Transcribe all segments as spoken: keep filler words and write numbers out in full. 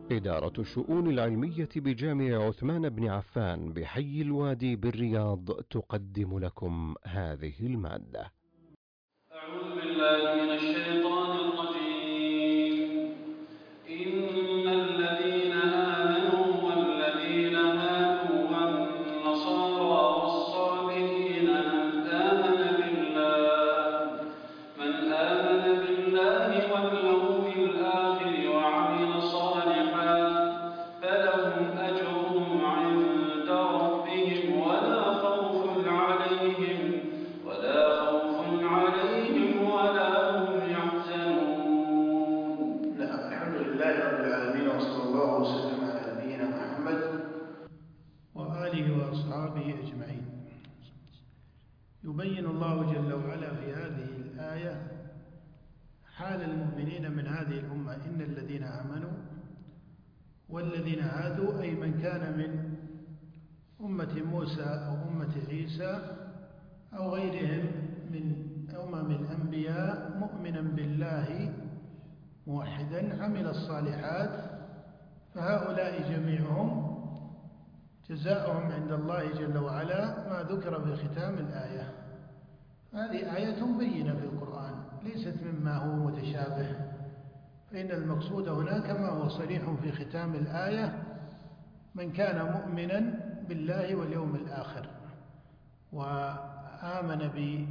إدارة الشؤون العلمية بجامع عثمان بن عفان بحي الوادي بالرياض تقدم لكم هذه المادة. أعوذ بالله من الشيطان الرجيم. إن الذين آمنوا والذين هادوا والنصارى والصابئين من آمن بالله من آمن بالله واليوم الآخر وعمل صالحا فلهم أجرهم عند ربهم ولا خوف عليهم ولا خوف عليهم ولا هم يحزنون. نعم، الحمد لله رب العالمين، وصلى الله وسلم على نبينا محمد وآله وأصحابه أجمعين. يبين الله جل وعلا في هذه الآية حال المؤمنين من هذه الأمة. إن الذين آمنوا والذين هادوا، أي من كان من أمة موسى أو أمة عيسى أو غيرهم من أمم الأنبياء مؤمنا بالله موحدا عمل الصالحات، فهؤلاء جميعهم جزاؤهم عند الله جل وعلا ما ذكر في ختام الآية. هذه آية بينة في القرآن، ليست مما هو متشابه، فإن المقصود هنا كما هو صريح في ختام الآية: من كان مؤمنا بالله واليوم الآخر وآمن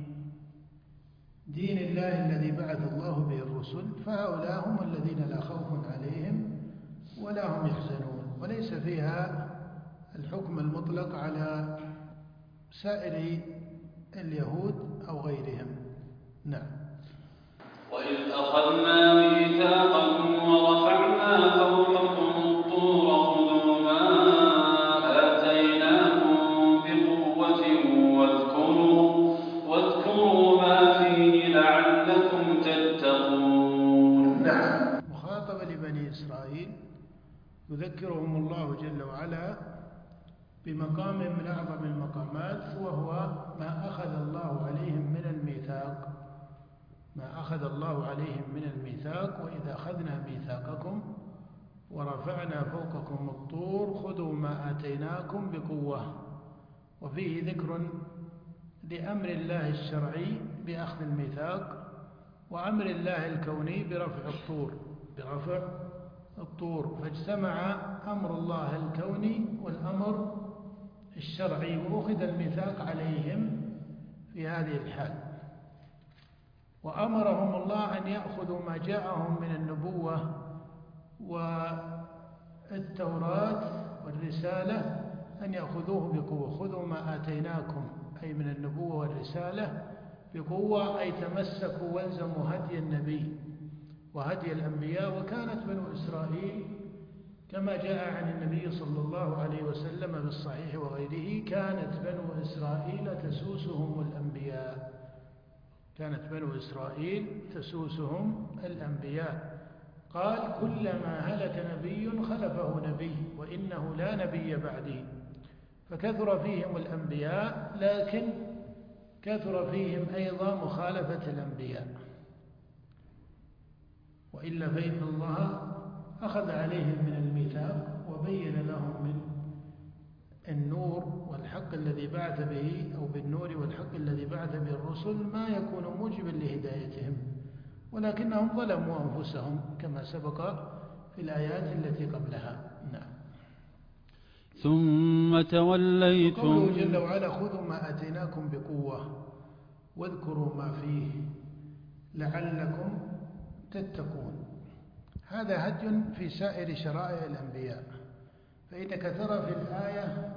بدين الله الذي بعث الله به الرسل، فهؤلاء هم الذين لا خوف عليهم ولا هم يحزنون. وليس فيها الحكم المطلق على سائر اليهود أو غيرهم. نعم. وإذ أخذنا ميثاقكم ورفعنا فوقكم الطور خذوا ما آتيناكم بقوة واذكروا واذكروا ما فيه لعلكم تتقون. نعم. مخاطبة لبني إسرائيل يذكرهم الله جل وعلا بمقام من أعظم المقامات، وهو ما أخذ الله عليهم من الميثاق ما أخذ الله عليهم من الميثاق وإذا أخذنا ميثاقكم ورفعنا فوقكم الطور خذوا ما آتيناكم بقوة. وفيه ذكر لأمر الله الشرعي بأخذ الميثاق، وأمر الله الكوني برفع الطور برفع الطور فاجتمع أمر الله الكوني والأمر الشرعي، وأخذ الميثاق عليهم في هذه الحال. وأمرهم الله أن يأخذوا ما جاءهم من النبوة والتوراة والرسالة، أن يأخذوه بقوة. خذوا ما آتيناكم أي من النبوة والرسالة بقوة، أي تمسكوا والزموا هدي النبي وهدي الأنبياء. وكانت بنو إسرائيل كما جاء عن النبي صلى الله عليه وسلم بالصحيح وغيره، كانت بنو إسرائيل تسوسهم الأنبياء كانت بنو إسرائيل تسوسهم الأنبياء. قال: كلما هلك نبي خلفه نبي وإنه لا نبي بعدي. فكثر فيهم الأنبياء، لكن كثر فيهم أيضا مخالفة الأنبياء، وإلا فإن الله أخذ عليهم من الميثاق وبين لهم من النور والحق الذي بعث به، أو بالنور والحق الذي بعث به الرسل، ما يكون موجبا لهدايتهم، ولكنهم ظلموا أنفسهم كما سبق في الآيات التي قبلها. نعم. ثم توليتم. قوله جل وعلا: خذوا ما آتيناكم بقوة واذكروا ما فيه لعلكم تتقون. هذا هدي في سائر شرائع الأنبياء، فإنك ترى في الآية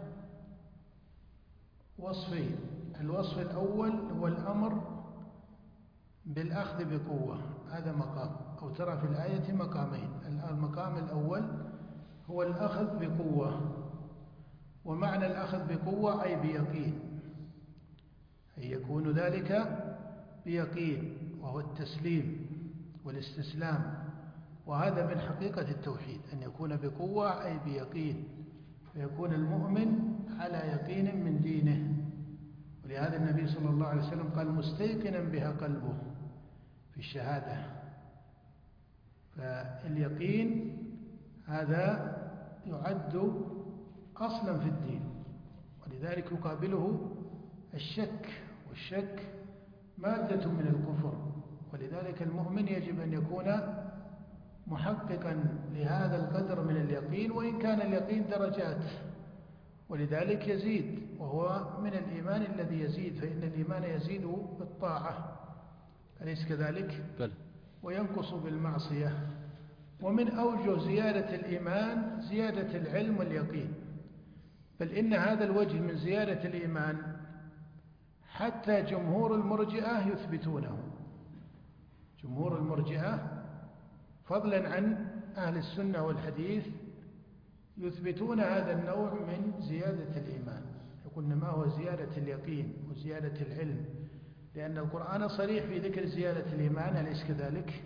وصفين. الوصف الأول هو الأمر بالأخذ بقوة، هذا مقام، أو ترى في الآية مقامين. المقام الأول هو الأخذ بقوة، ومعنى الأخذ بقوة أي بيقين، أي يكون ذلك بيقين، وهو التسليم والاستسلام. وهذا من حقيقة التوحيد، أن يكون بقوة أي بيقين، فيكون المؤمن على يقين من دينه. ولهذا النبي صلى الله عليه وسلم قال: مستيقنا بها قلبه في الشهادة. فاليقين هذا يعد أصلا في الدين، ولذلك يقابله الشك، والشك مادة من الكفر. ولذلك المؤمن يجب أن يكون محققا لهذا القدر من اليقين، وإن كان اليقين درجات، ولذلك يزيد، وهو من الإيمان الذي يزيد، فإن الإيمان يزيد بالطاعة أليس كذلك؟ بل. وينقص بالمعصية. ومن أوجه زيادة الإيمان زيادة العلم واليقين، بل إن هذا الوجه من زيادة الإيمان حتى جمهور المرجئة يثبتونه. جمهور المرجئة فضلا عن أهل السنة والحديث يثبتون هذا النوع من زيادة الإيمان، يقولون ما هو زيادة اليقين وزيادة العلم، لأن القرآن صريح في ذكر زيادة الإيمان أليس كذلك؟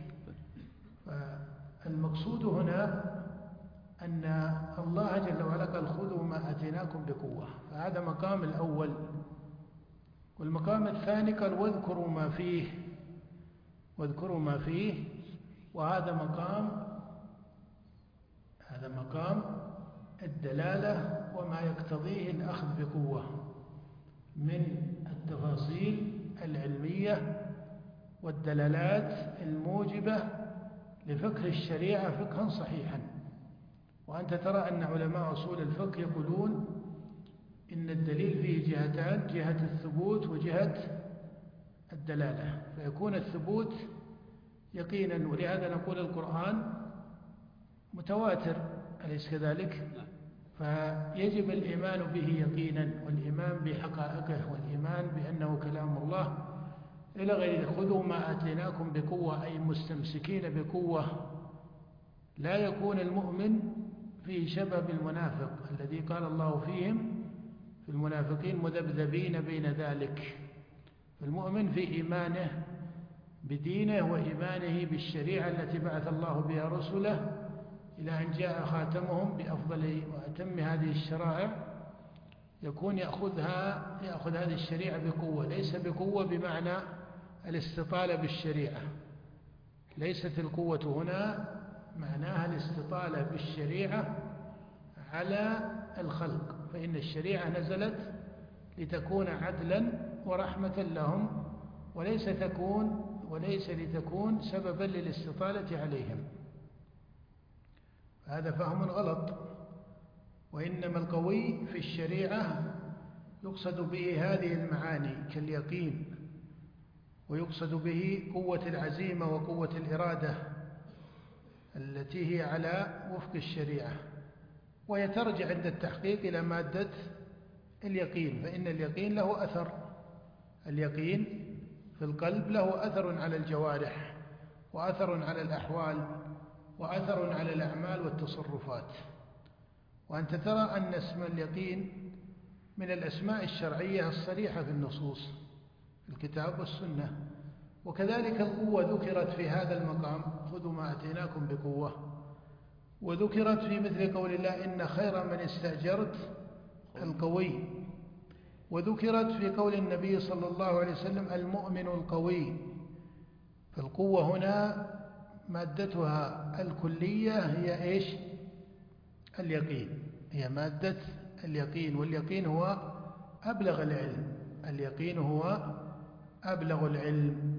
فالمقصود هنا أن الله جل وعلا قال خذوا ما آتيناكم بقوة، فهذا مقام الأول. والمقام الثاني قال واذكروا ما فيه، واذكروا ما فيه، وهذا مقام هذا مقام الدلالة وما يقتضيه الأخذ بقوة من التفاصيل العلمية والدلالات الموجبة لفقه الشريعة فقها صحيحا. وأنت ترى أن علماء أصول الفقه يقولون إن الدليل فيه جهتان، جهة الثبوت وجهة الدلالة، فيكون الثبوت يقينا، ولهذا نقول القرآن متواتر أليس كذلك؟ فيجب الإيمان به يقينا، والإيمان بحقائقه، والإيمان بأنه كلام الله إلى غير. خذوا ما آتيناكم بقوة أي مستمسكين بقوة. لا يكون المؤمن فيه شبه بالمنافق الذي قال الله فيهم في المنافقين مذبذبين بين ذلك. فالمؤمن في إيمانه بدينه وإيمانه بالشريعة التي بعث الله بها رسله إلى أن جاء خاتمهم بأفضل وأتم هذه الشرائع، يكون يأخذها يأخذ هذه الشريعة بقوة، ليس بقوة بمعنى الاستطالة بالشريعة، ليست القوة هنا معناها الاستطالة بالشريعة على الخلق، فإن الشريعة نزلت لتكون عدلا ورحمة لهم، وليس تكون وليس لتكون سببا للاستطالة عليهم. هذا فهم غلط. وإنما القوي في الشريعة يقصد به هذه المعاني كاليقين، ويقصد به قوة العزيمة وقوة الإرادة التي هي على وفق الشريعة، وهي ترجع عند التحقيق إلى مادة اليقين، فإن اليقين له أثر، اليقين في القلب له أثر على الجوارح، وأثر على الأحوال، وأثر على الأعمال والتصرفات. وأنت ترى أن اسم اليقين من الأسماء الشرعية الصريحة في النصوص في الكتاب والسنة. وكذلك القوة ذكرت في هذا المقام خذوا ما أتيناكم بقوة، وذكرت في مثل قول الله إن خير من استأجرت القوي، وذكرت في قول النبي صلى الله عليه وسلم المؤمن القوي. فالقوة هنا مادتها الكلية هي إيش؟ اليقين، هي مادة اليقين، واليقين هو أبلغ العلم، اليقين هو أبلغ العلم.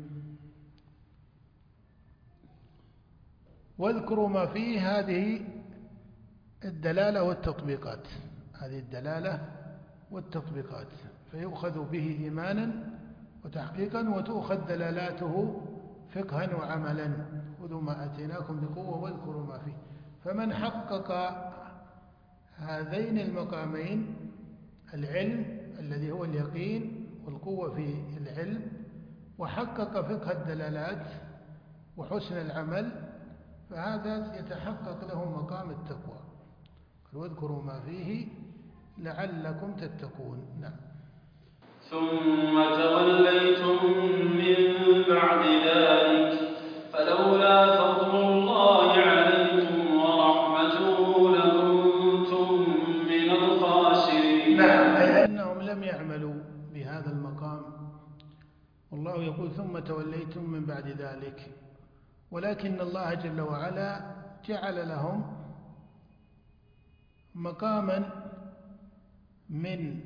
واذكروا ما فيه، هذه الدلالة والتطبيقات، هذه الدلالة والتطبيقات، فيؤخذ به إيمانا وتحقيقا، وتؤخذ دلالاته فقها وعملا. خذوا ما أتيناكم بقوة واذكروا ما فيه. فمن حقق هذين المقامين، العلم الذي هو اليقين والقوة في العلم، وحقق فقه الدلالات وحسن العمل، فهذا يتحقق له مقام التقوى. واذكروا ما فيه لعلكم تتقون. نعم. ثم توليتم من بعد ذلك فلولا فضل الله عليكم ورحمته لكنتم من الخاسرين. نعم، أي أنهم لم يعملوا بهذا المقام. والله يقول ثم توليتم من بعد ذلك، ولكن الله جل وعلا جعل لهم مقاما من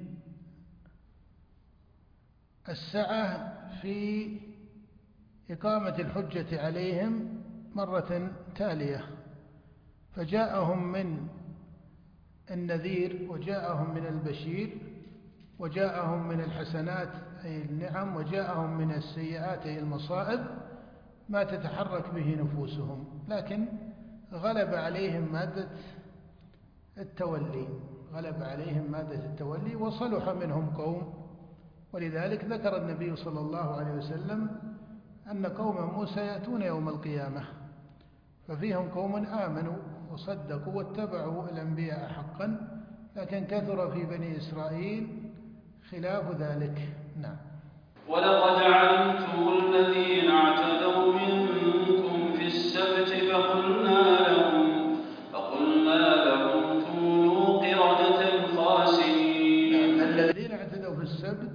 السعة في إقامة الحجة عليهم مرة تالية، فجاءهم من النذير وجاءهم من البشير وجاءهم من الحسنات أي النعم وجاءهم من السيئات أي المصائب ما تتحرك به نفوسهم، لكن غلب عليهم مادة التولي غلب عليهم مادة التولي وصلح منهم قوم. ولذلك ذكر النبي صلى الله عليه وسلم أن قوم موسى يأتون يوم القيامة ففيهم قوم آمنوا وصدقوا واتبعوا الأنبياء حقا، لكن كثر في بني إسرائيل خلاف ذلك. نعم. ولقد علمتم الذين اعتدوا منكم في السبت فقلنا لهم فقلنا لهم كونوا قردة خاسئين. الذين اعتدوا في السبت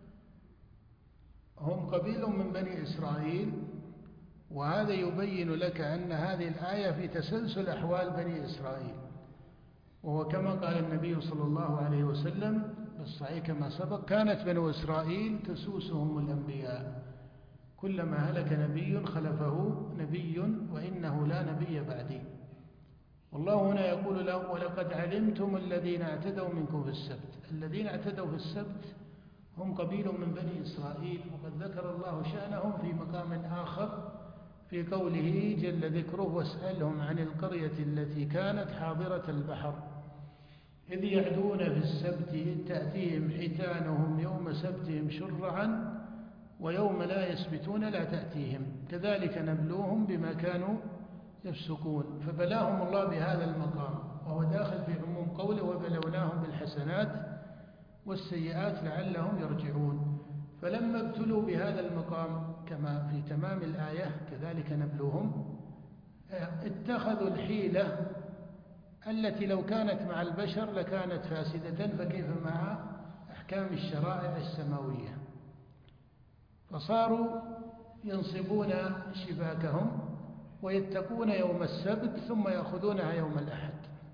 هم قبيل من بني إسرائيل، وهذا يبين لك أن هذه الآية في تسلسل أحوال بني إسرائيل، وهو كما قال النبي صلى الله عليه وسلم بالصحيح كما سبق: كانت بنو إسرائيل تسوسهم الأنبياء، كلما هلك نبي خلفه نبي وإنه لا نبي بعدي. والله هنا يقول له: ولقد علمتم الذين اعتدوا منكم في السبت. الذين اعتدوا في السبت هم قبيل من بني إسرائيل، وقد ذكر الله شأنهم في مقام آخر في قوله جل ذكره: واسألهم عن القرية التي كانت حاضرة البحر إذ يعدون في السبت إذ تأتيهم حيتانهم يوم سبتهم شرعا ويوم لا يسبتون لا تأتيهم كذلك نبلوهم بما كانوا يفسقون. فبلاهم الله بهذا المقام، وهو داخل في عموم قوله: وبلوناهم بالحسنات والسيئات لعلهم يرجعون. فلما ابتلوا بهذا المقام كما في تمام الآية كذلك نبلوهم، اتخذوا الحيلة التي لو كانت مع البشر لكانت فاسدة، فكيف مع أحكام الشرائع السماوية؟ فصاروا ينصبون شباكهم ويتقون يوم السبت ثم يأخذونها يوم الأحد.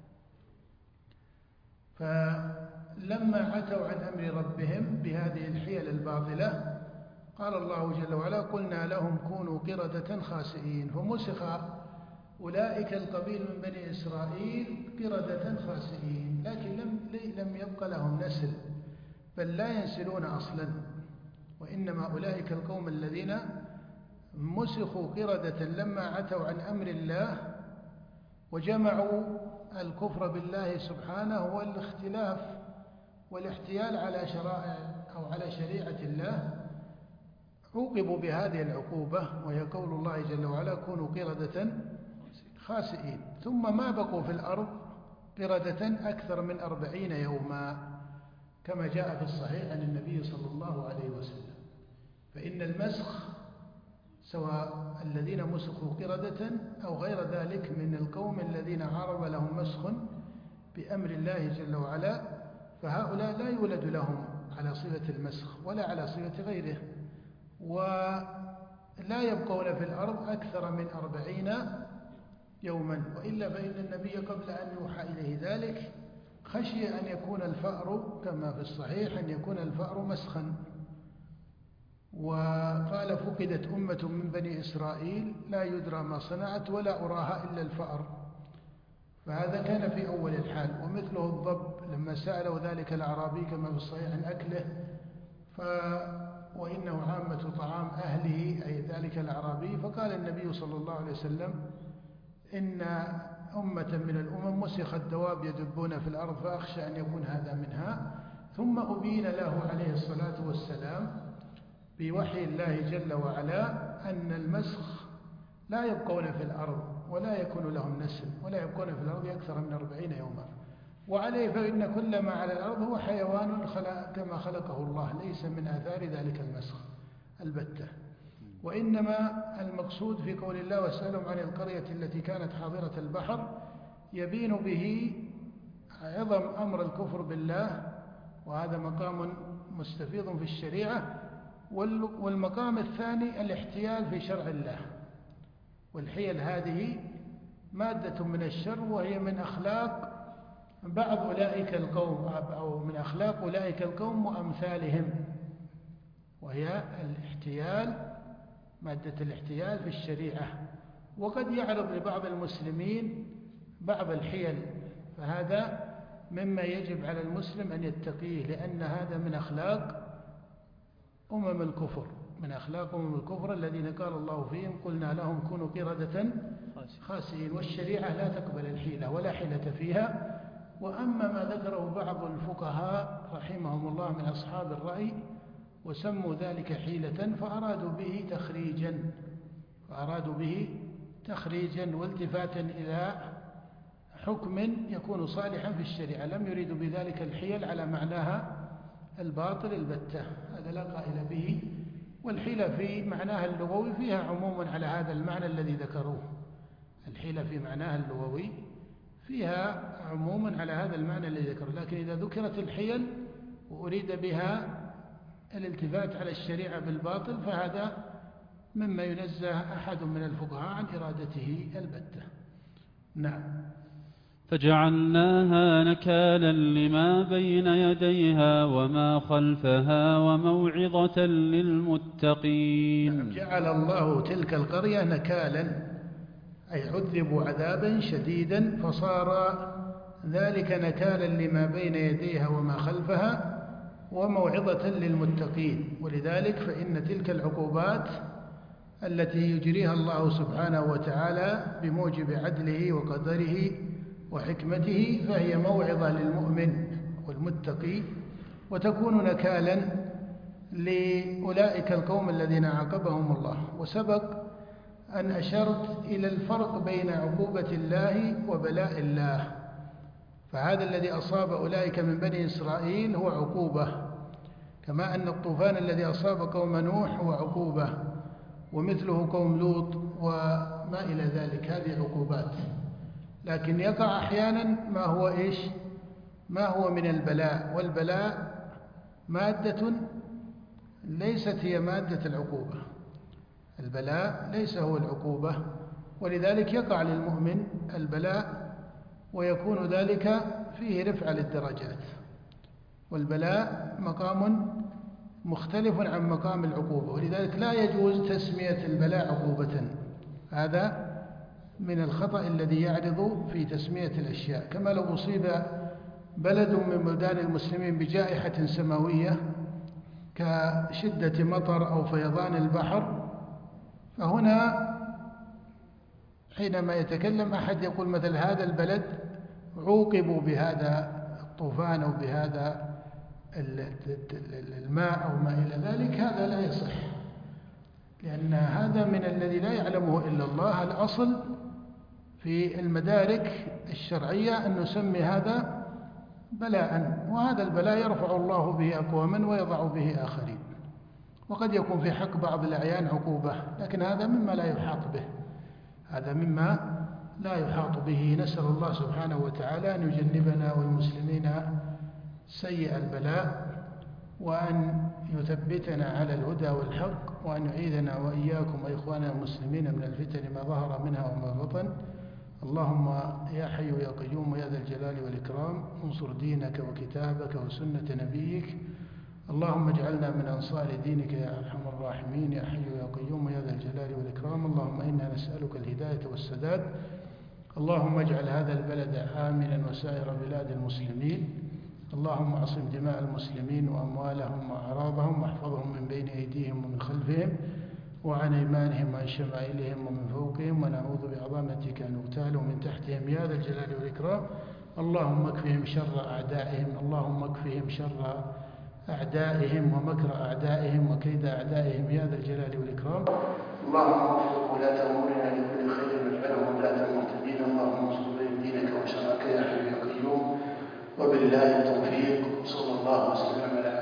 فلما عتوا عن أمر ربهم بهذه الحيل الباطلة قال الله جل وعلا: قلنا لهم كونوا قردة خاسئين. فمسخ أولئك القبيل من بني إسرائيل قردة خاسئين، لكن لم لم يبق لهم نسل، بل لا ينسلون أصلا، وإنما أولئك القوم الذين مسخوا قردة لما عتوا عن أمر الله وجمعوا الكفر بالله سبحانه والاختلاف والاحتيال على شرائع أو على شريعة الله، عوقبوا بهذه العقوبة، وهي قول الله جل وعلا: كونوا قردة خاسئين. ثم ما بقوا في الأرض قردة أكثر من أربعين يوما كما جاء في الصحيح عن النبي صلى الله عليه وسلم. فإن المسخ سواء الذين مسخوا قردة أو غير ذلك من القوم الذين عارض لهم مسخ بأمر الله جل وعلا، فهؤلاء لا يولد لهم على صفة المسخ ولا على صفة غيره، ولا يبقون في الأرض أكثر من أربعين يوما. وإلا فإن النبي قبل أن يوحى إليه ذلك خشي أن يكون الفأر كما في الصحيح أن يكون الفأر مسخا، وقال: فقدت أمة من بني إسرائيل لا يدرى ما صنعت ولا أراها إلا الفأر. فهذا كان في أول الحال. ومثله الضب لما سألوا ذلك الأعرابي كما في الصحيح عن أكله ف وإنه عامة طعام أهله أي ذلك الأعرابي، فقال النبي صلى الله عليه وسلم: إن أمة من الأمم مسخت دواب يدبون في الأرض فأخشى أن يكون هذا منها. ثم أبين له عليه الصلاة والسلام بوحي الله جل وعلا أن المسخ لا يبقون في الأرض ولا يكون لهم نسل ولا يبقون في الأرض أكثر من أربعين يوما. وعليه فإن كل ما على الأرض هو حيوان خلق كما خلقه الله، ليس من آثار ذلك المسخ البتة. وإنما المقصود في قول الله: واسألهم عن القرية التي كانت حاضرة البحر، يبين به عظم أمر الكفر بالله، وهذا مقام مستفيض في الشريعة. والمقام الثاني الاحتيال في شرع الله، والحيل هذه مادة من الشر، وهي من أخلاق بعض أولئك القوم أو من أخلاق أولئك القوم وأمثالهم، وهي الاحتيال، مادة الاحتيال في الشريعة. وقد يعرض لبعض المسلمين بعض الحيل، فهذا مما يجب على المسلم أن يتقيه، لأن هذا من أخلاق أمم الكفر، من أخلاق أمم الكفر الذين قال الله فيهم قلنا لهم كونوا قردة خاسئين. والشريعة لا تقبل الحيلة ولا حيلة فيها. وأما ما ذكره بعض الفقهاء رحمهم الله من أصحاب الرأي وسموا ذلك حيلة، فأرادوا به تخريجا فأرادوا به تخريجا والتفاتا إلى حكم يكون صالحا في الشريعة، لم يريدوا بذلك الحيل على معناها الباطل البتة، هذا لا قائل به. والحيلة في معناها اللغوي فيها عموما على هذا المعنى الذي ذكروه، الحيلة في معناها اللغوي فيها عموما على هذا المعنى الذي ذكره، لكن إذا ذكرت الحيل وأريد بها الالتفات على الشريعة بالباطل فهذا مما ينزه أحد من الفقهاء عن إرادته البتة. نعم. فجعلناها نكالا لما بين يديها وما خلفها وموعظة للمتقين. نعم. جعل الله تلك القرية نكالا، أي عذبوا عذابا شديدا فصار ذلك نكالا لما بين يديها وما خلفها وموعظة للمتقين. ولذلك فإن تلك العقوبات التي يجريها الله سبحانه وتعالى بموجب عدله وقدره وحكمته فهي موعظة للمؤمن والمتقي، وتكون نكالا لأولئك القوم الذين عاقبهم الله. وسبق أن أشرت إلى الفرق بين عقوبة الله وبلاء الله، فهذا الذي أصاب أولئك من بني إسرائيل هو عقوبة، كما أن الطوفان الذي أصاب قوم نوح هو عقوبة، ومثله قوم لوط وما إلى ذلك، هذه عقوبات. لكن يقع أحيانا ما هو إيش؟ ما هو من البلاء، والبلاء مادة ليست هي مادة العقوبة، البلاء ليس هو العقوبة، ولذلك يقع للمؤمن البلاء ويكون ذلك فيه رفع للدرجات. والبلاء مقام مختلف عن مقام العقوبة، ولذلك لا يجوز تسمية البلاء عقوبة، هذا من الخطأ الذي يعرض في تسمية الأشياء. كما لو أصيب بلد من بلدان المسلمين بجائحة سماوية كشدة مطر أو فيضان البحر، فهنا حينما يتكلم أحد يقول مثل هذا البلد عوقبوا بهذا الطوفان أو بهذا الماء أو ما إلى ذلك، هذا لا يصح، لأن هذا من الذي لا يعلمه إلا الله. الأصل في المدارك الشرعية أن نسمي هذا بلاء، وهذا البلاء يرفع الله به أقواما ويضع به آخرين. وقد يكون في حق بعض الأعيان عقوبة، لكن هذا مما لا يحاط به، هذا مما لا يحاط به. نسأل الله سبحانه وتعالى أن يجنبنا والمسلمين سيء البلاء، وأن يثبتنا على الهدى والحق، وأن يعيذنا وإياكم وإخواننا المسلمين من الفتن ما ظهر منها وما بطن. اللهم يا حي يا قيوم يا ذا الجلال والإكرام انصر دينك وكتابك وسنة نبيك. اللهم اجعلنا من أنصار دينك يا أرحم الراحمين يا حي يا قيوم يا ذا الجلال والإكرام. اللهم إنا نسألك الهداية والسداد. اللهم اجعل هذا البلد آمنا وسائر بلاد المسلمين. اللهم اعصم دماء المسلمين وأموالهم وأعراضهم، واحفظهم من بين أيديهم ومن خلفهم وعن أيمانهم وعن شمائلهم ومن فوقهم، ونعوذ بعظمتك أن نغتال من تحتهم يا ذا الجلال والإكرام. اللهم اكفهم شر أعدائهم، اللهم اكفهم شر أعدائهم ومكر أعدائهم وكيد أعدائهم يا ذا الجلال والإكرام. اللهم وفق ولاة أمورنا لكل خير واجعلهم ولاة المهتدين. اللهم انصر دينك وشرعك يا حي يا قيوم، وبالله التوفيق. صلى الله وسلم على